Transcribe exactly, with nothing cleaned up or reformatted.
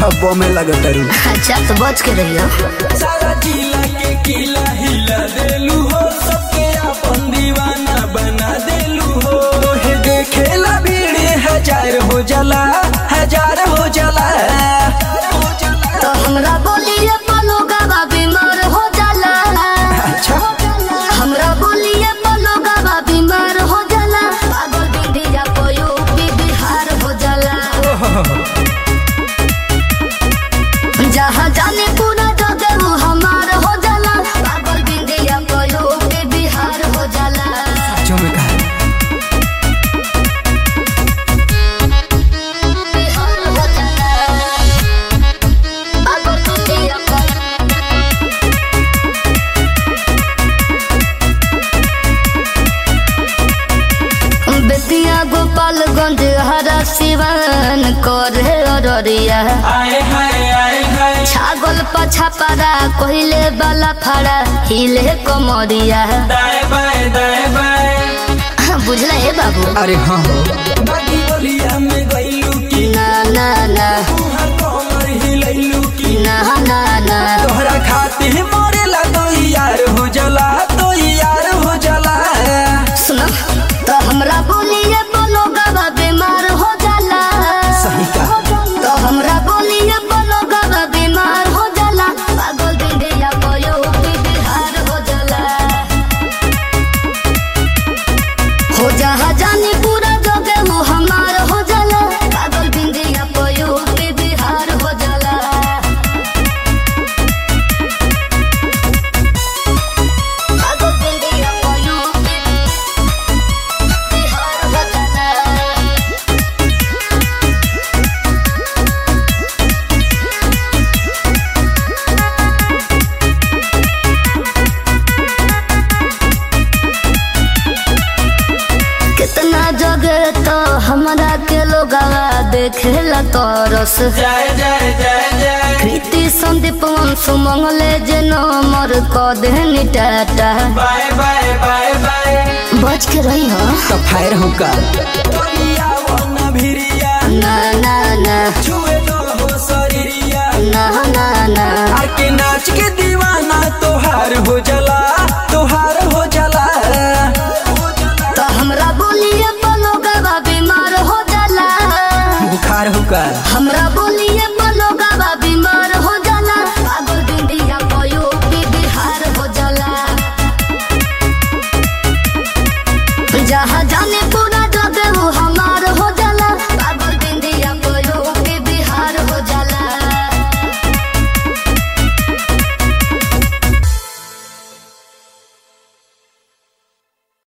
हब्बो में लगत रू। अच्छा तो बच के रहियो। सारा जिला के किला हिला देलू हो, सबके अपन दीवाना बना देलू हो। तोहे देखेला भीड़ हजार हो जाला, हजार हो जाला। तो हमरा बोलिए पलो गावा बीमार हो जाला। अच्छा हमरा बोलिए पलो गावा बीमार हो जाला। पागल बिंदिया कोयो भी बिहार हो जाला। जहाँ जाने पूरा जगह वो हमार हो जाला। पागल बिंदिया कोयो भी बिहार हो जाला। जो मैं कहा बिहार हो जाला। पागल बिंदिया बेतिया गोपालगंज हरा सिवान करे अररिया। आए हाय आए हाय छागल पछा पड़ा कोहिले वाला फड़ा हिले कमरिया। दाएं बाएं दाएं बाएं। बुझला है बाबू। अरे हाँ हो बाकी बोलिया में गईलू की ना ना ना तुहार कमर हिलैलू की ना ना ना तोहरा खाते मरेला तो यार हो जाला, तो यार हो जाला। सुनो तो हमरा बोलिए बोलो गावा बीमार हो जाला। सही कहा। तो हमरा बोलिए बोलो गावा बीमार हो जाला। पागल बिंदिया कोयो भी बिहार हो जाला। हो जहाँ जाने पूरा जगह वो हमार हो जाला। पागल बिंदिया कोयो भी बिहार हो जाला। पागल बिंदिया कोयो भी बिहार हो जाला। कितना जगह तो हमरा के लोग देखेला तरस। जाए जाए जाए जाए कृति संदीप वंशु मंगले जे नमर क देहनी tata. Bye bye bye bye बच के रही हो। तो फायर हो का तोरिया वना भिरिया ना ना ना छुए तो हो शरीरिया ना ना ना आके नाच के दीवाना तोहार हो जाला, तोहार हो जाला। तो हमरा बोलिए पलो गवा बीमार हो जाला। बुखार हो का